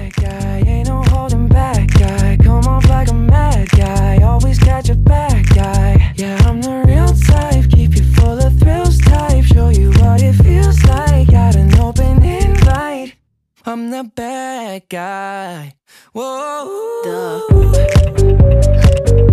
bad guy, ain't no holding back guy. Come off like a mad guy, always catch a bad guy. Yeah, I'm the real type, keep you full of thrills type. Show you what it feels like, got an open invite. I'm the bad guy. Whoa.